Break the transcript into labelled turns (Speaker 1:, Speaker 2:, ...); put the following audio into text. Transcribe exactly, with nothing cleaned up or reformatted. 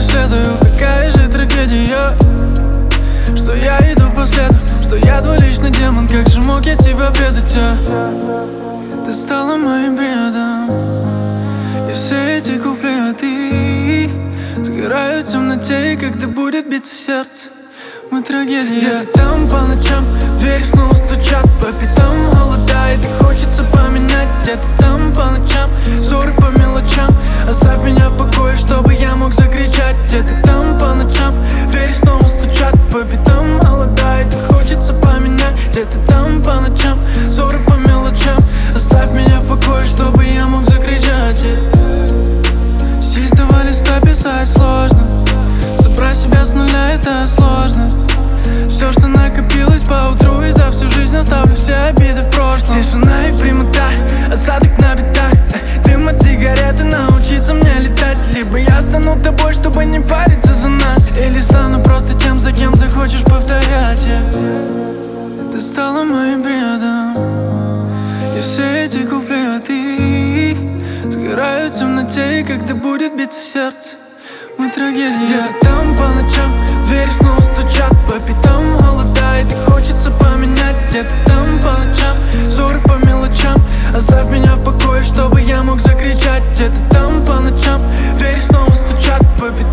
Speaker 1: преследую, какая же трагедия, что я иду по следу, что я твой личный демон. Как же мог я тебя предать, а? Ты стала моим бредом, и все эти куплеты сгорают в темноте, и когда будет биться сердце, мы трагедия. Где-то там по ночам в дверь снова стучат, по пятам голодает и хочется поменять. Где-то там по ночам ссоры по мелочам, оставь меня в покое, чтобы я мог закричать. Где-то там по ночам в дверь снова стучат, по пятам голодает и хочется поменять. Где-то там по ночам ссоры по мелочам, оставь меня в покое, чтобы я мог закричать. С чистого листа писать сложно, собрать себя с нуля — это сложность. Все, что накопилось по утру, и за всю жизнь оставлю все обиды в прошлом. Тишина и прямота, осадок на битах, дым от сигареты, научиться мне летать. Либо я стану тобой, чтобы не париться за нас, или стану просто тем, за кем захочешь повторять, yeah. Ты стала моим бредом, и все эти куплеты сгорают в темноте, и когда будет биться сердце, мы трагедия. Где-то там по ночам в дверь снова стучат, по пятам голодает и хочется поменять. Где-то там по ночам ссоры по мелочам, оставь меня в покое, чтобы я мог закричать. Где-то там по ночам в дверь снова стучат, по пятам